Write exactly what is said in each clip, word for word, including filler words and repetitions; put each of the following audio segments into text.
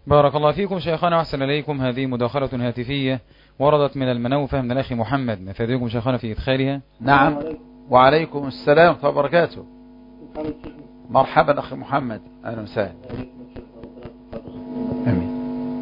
بارك الله فيكم شيخنا وأحسن إليكم. هذه مداخلة هاتفية وردت من المنوفة من الأخ محمد، نفاديكم شيخنا في إدخالها. نعم. وعليكم السلام ورحمة الله وبركاته. مرحبا أخي محمد، أهلا وسهلا. آمين.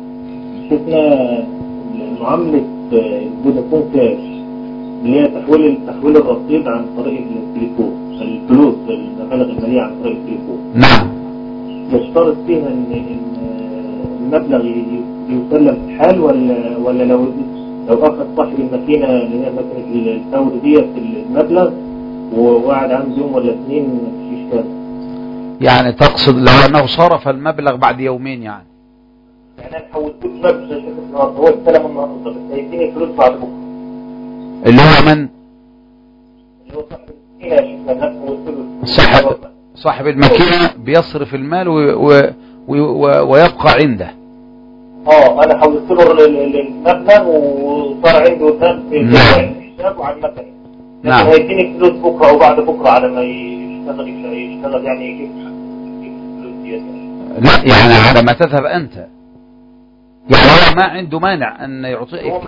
شفنا معاملة فودافون كاش اللي هي تحويل تحويل الرصيد عن طريق التليفون، الفلوس المبالغ المالية عن طريق التليفون. نعم. يشترط فيها ان المبلغ يسلم في حال ولا ولا لو لو اخذ صاحب الماكينة اللي هي ماكينة الثور ديت المبلغ وقعد عنده يوم ولا اثنين مفيش اشكال؟ يعني تقصد لو انه صرف المبلغ بعد يومين يعني؟ يعني انا حولت له مبلغ النهارده، هو استلم النهارده بس هيديني فلوس بعد بكره. اللي هو من؟ اللي هو صاحب الماكينة. شفنا حولت له صاحب صاحب الماكينة بيصرف المال و... و... و... ويبقى عنده. اه انا حولت له المبلغ وصار عنده قدام في الحساب وعلى المكنه. نعم. هيديني فلوس بكره او بعد بكره على ما يشتغل يشتغل يعني يجيب الفلوس ديت. لا يعني على ما تذهب انت، يعني هو ما عنده مانع ان يعطيك،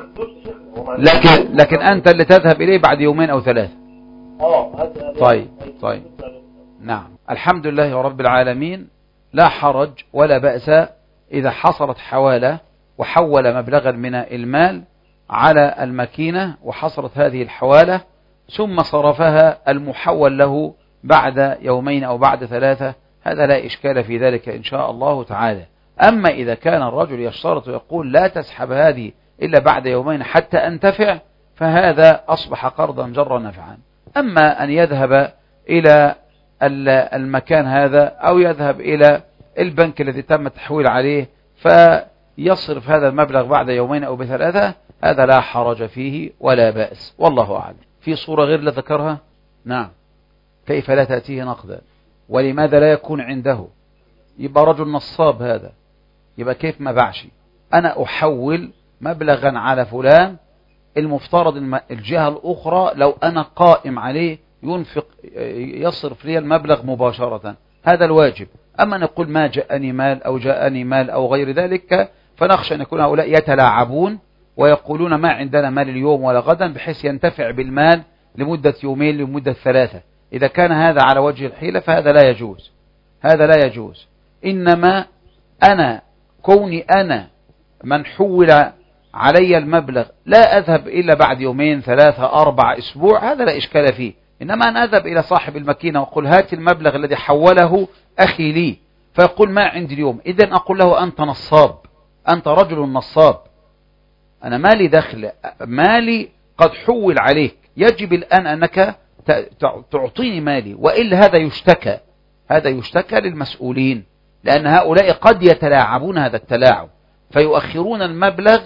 لكن لكن انت اللي تذهب اليه بعد يومين او ثلاثه. اه هذا. طيب طيب. نعم. الحمد لله رب العالمين، لا حرج ولا بأس إذا حصلت حوالة وحول مبلغا من المال على الماكينة وحصلت هذه الحوالة ثم صرفها المحول له بعد يومين أو بعد ثلاثة، هذا لا إشكال في ذلك إن شاء الله تعالى. أما إذا كان الرجل يشترط ويقول لا تسحب هذه إلا بعد يومين حتى أنتفع، فهذا أصبح قرضا جر نفعا. أما أن يذهب إلى المكان هذا أو يذهب إلى البنك الذي تم التحويل عليه فيصرف هذا المبلغ بعد يومين أو بثلاثة، هذا لا حرج فيه ولا بأس، والله أعلم. في صورة غير اللي ذكرها؟ نعم. كيف لا تأتيه نقدا؟ ولماذا لا يكون عنده؟ يبقى رجل نصاب هذا، يبقى كيف ما باعش؟ أنا أحول مبلغا على فلان، المفترض الجهة الأخرى لو أنا قائم عليه ينفق يصرف لي المبلغ مباشرة، هذا الواجب. أما نقول ما جاءني مال أو جاءني مال أو غير ذلك، فنخشى أن يكون هؤلاء يتلاعبون ويقولون ما عندنا مال اليوم ولا غدا، بحيث ينتفع بالمال لمدة يومين لمدة ثلاثة. إذا كان هذا على وجه الحيلة فهذا لا يجوز، هذا لا يجوز. إنما أنا كوني أنا من حول علي المبلغ لا أذهب إلا بعد يومين ثلاثة أربع أسبوع، هذا لا إشكال فيه. إنما أن أذهب إلى صاحب الماكينة وأقول هات المبلغ الذي حوله أخي لي، فيقول ما عندي اليوم، إذن أقول له أنت نصاب، أنت رجل نصاب، أنا مالي دخل، مالي قد حول عليك، يجب الآن أنك تعطيني مالي، وإلا هذا يشتكى، هذا يشتكى للمسؤولين، لأن هؤلاء قد يتلاعبون هذا التلاعب فيؤخرون المبلغ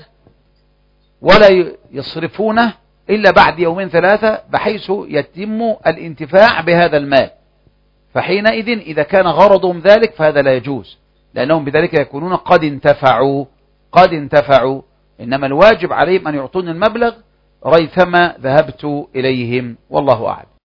ولا يصرفونه إلا بعد يومين ثلاثة بحيث يتم الانتفاع بهذا المال. فحينئذ إذا كان غرضهم ذلك فهذا لا يجوز، لأنهم بذلك يكونون قد انتفعوا قد انتفعوا إنما الواجب عليهم أن يعطون المبلغ ريثما ذهبت إليهم، والله أعلم.